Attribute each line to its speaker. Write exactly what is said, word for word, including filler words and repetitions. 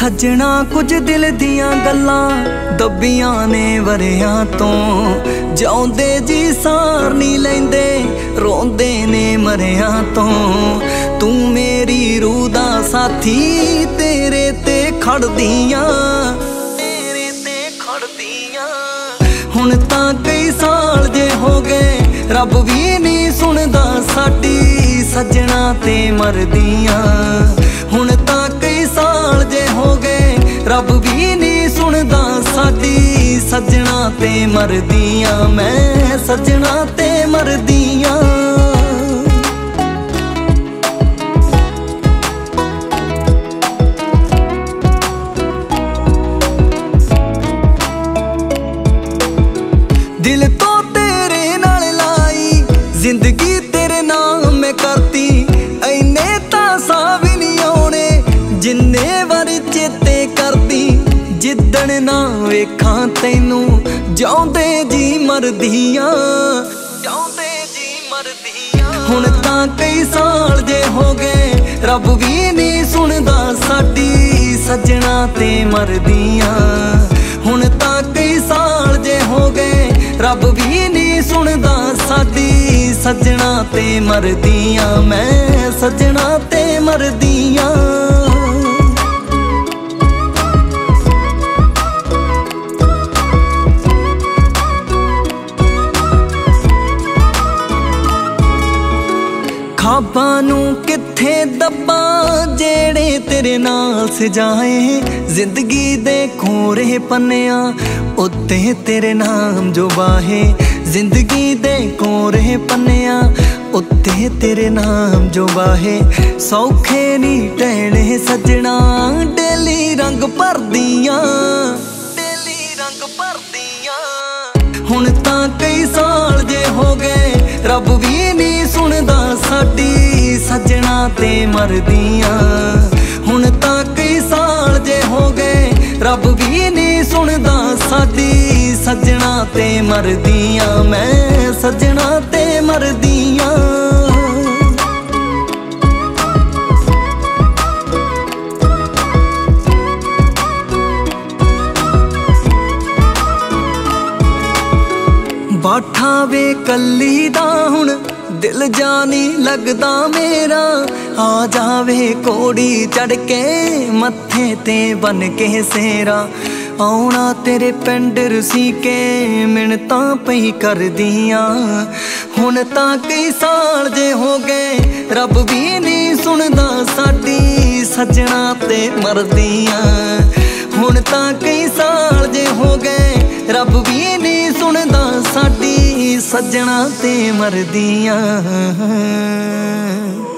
Speaker 1: सजना कुछ दिल दियां गल्लां दबियां ने वरियां तो जाउंदे जी सार नहीं लैंदे रोंदे ने मरियां तो तू मेरी रूह दा साथी तेरे ते खड़दियां तेरे ते खड़दियां हुण तां कई साल जे हो गए रब भी नहीं सुनदा साडी सजना ते मरदियां हुण तां कई साल जे हो गए रब भी नहीं सुनदा साडी सजना ते मरदियां मैं सजना ते मरदियां दिल तो तेरे नाल लाई जिंदगी तेरे नाम मैं करती इन्ने तां भी नहीं आउणे जिन्ने वारी चेते करदी जिद्दण ना वेखां तैनू जाउंदे जी मरदियां जाउंदे जी मरदियां हुण तां कई साल जे हो गए रब भी नहीं सुनदा साडी सजना ते मरदियां हुण तां कई साल जे हो गए रब भी नहीं सुनदा साडी सजना ते मरदियां मैं सजना ते मरदियां ख्वाबां नूं कित्थे दब्बा जेड़े तेरे नाल सजाए जिंदगी दे खोरे पन्नियां उत्ते तेरे नाम जो बाहे जिंदगी दे कोरे पन्नियां उत्ते तेरे नाम जो बाहे सौखे नी टहने सजना डेली रंग भरदियां डेली रंग भरदियां हुण तां कई साल जे हो गए रब भी नहीं सुनदा साडी सजना ते मरदियां हुण तां कई साल जे हो गए रब भी नहीं सुनदा साडी सजना ते मरदियां मैं सजना ते मरदियां बाठा वे कल्ली दा हुण दिल जानी लगदा मेरा आ जावे कोड़ी चढ़ के मत्थे ते बन के सेरा आउणा तेरे पिंड रसी के मिन्नतां पई करदियां हुण तां कई साल जे हो गए रब भी नहीं सुनदा साडी सजना ते मरदियां हुण तां कई साल जे हो गए रब भी नहीं सुनदा साडी सजना ते मरदियां।